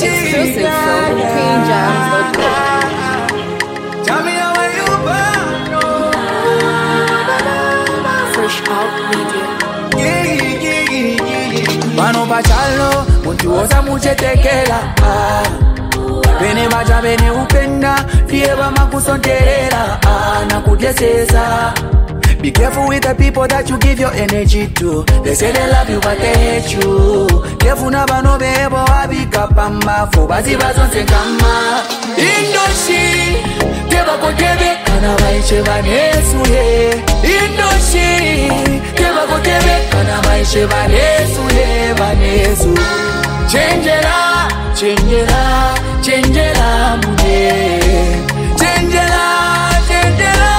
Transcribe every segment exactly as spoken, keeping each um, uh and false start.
Exclusive from King Jams dot com. Tell me how you burn. Fresh Out Media. Yeah, yeah, yeah, yeah. Pano pachalo, muntu oza muchetekela. Ah. Bene baja bene upenda, dieba makusonterela. Ah, na kudyesesa. Be careful with the people that you give your energy to. They say they love you but they hate you. Careful na bano bebo abika pamba. Fo bazi bazonse kama Indoshi Keba kotebe Kana baiche banesu ye Indoshi Keba kotebe Kana baiche banesu ye Banesu Changela Changela Changela mune Changela Changela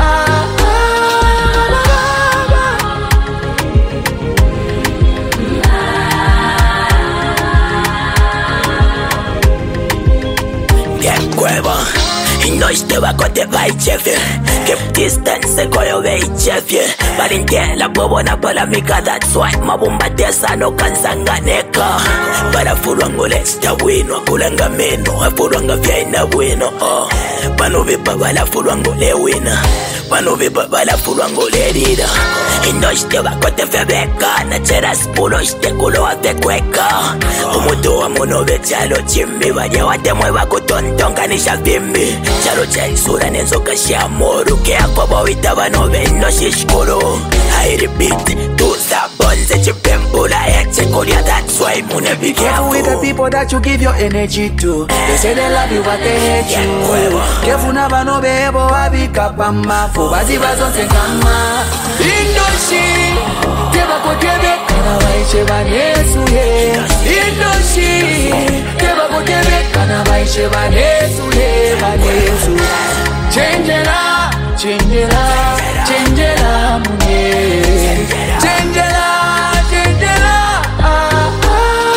Nós te va kote vai chefe Keep distance koyo vei chefe Valintela bobo na pala mika that's why Mabumba tesa no kansanga neka Para furwangule sta wino Kulanga meno Afurwanga vya ina wino oh. Pano vipa vala furwangule wina Pano vipa vala furwangule rida Nós te va kote febeka Na chera spulo shte kulo ate kweka Umutu wa muno vechalo chimbi Vaje wate mwewa kutontonga nisha vimbi Chalo chaisura nenzo kashiamoru Kea kwa bawita vano veno shishkuru I repeat, tuza bonze chipembula Eche kulia that's why mune be careful with the people that you give your energy to. They say they love you but they hate you. Careful na vano bebo abika pamba. Fo bazi bazonse kama Indoshi Keba kotebe Kana baiche banesu ye Indoshi Keba kotebe Kana baiche banesu ye Banesu Changela Changela Changela mune Changela Changela ah, ah,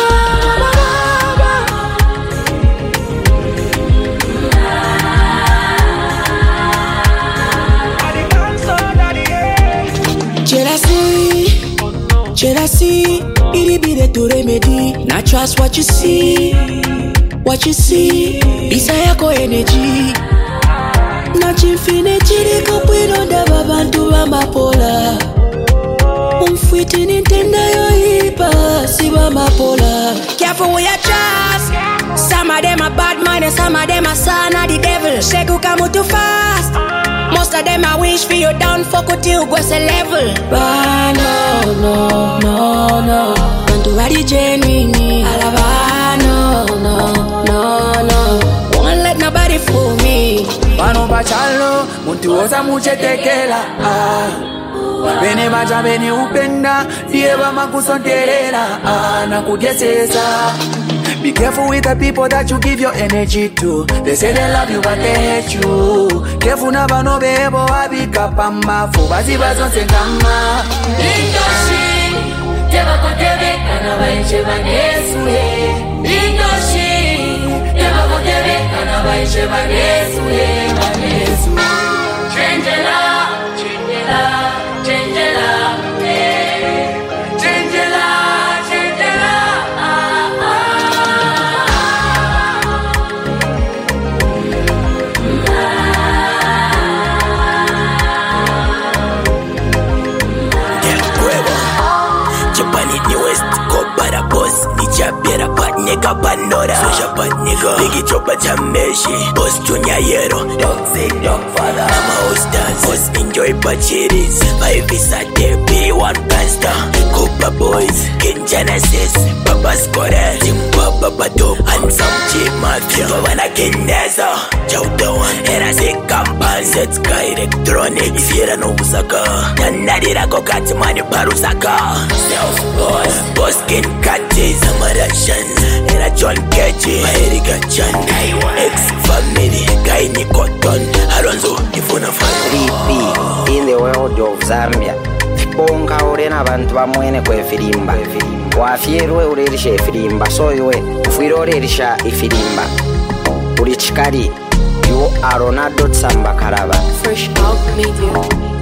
Jealousy, jealousy, it'll be the to remedy. Not trust what you see, what you see. Bisa yako energy. Not infinity, liko pwino da babantu wa mapola. Umfwiti nintenda yo hipa, siwa mapola. Careful with your trust. Some of them are bad mind and some of them are son of the devil. Sheku kamu too fast. Most of them I wish for you down for kuti go a level. But no, no, no, no. Don't do what you genuine. Alaba, no, no, no, no. Won't let nobody fool me. Pano pachalo, muntu oza muchetekela. Ah. Bene baja bene upenda, dieba makusonterela. Ah, na kudyesesa. Be careful with the people that you give your energy to. They say they love you but they hate you. Careful na bano bebo abika pamba. Fo bazi bazonse kama Indoshi Keba kotebe Kana baiche banesu ye Indoshi Keba kotebe Kana baiche banesu ye Banesu Changela Changela Changela yeah. Changela Changela Biera bad nigga bandora Social bad nigga Biggie chopper chameshi Boss junior yero Dog say dog father I'm a host dance Boss enjoy bachiris Five is a day B one gangster Cooper boys King Genesis Papa Square Jimba Papa Dope And some cheap mafia Governor Kineza Chowda one Era say campaign Set sky electronic Ifira no usaka Nanadira go kati mani parusaka Self boss Boss King Katis Russians, and a John Keji, Erika Chan, ex-family, Guy Nikoton, Alonso, Ifuna three P in the world of Zambia. Bonga urena bantu bamwene kwe filimba. Wafierwe urerisha ifilimba. Soiwe, ufiro urerisha ifilimba. Uri chikari, you are Ronaldo Tsamba Karaba. Fresh Out Media.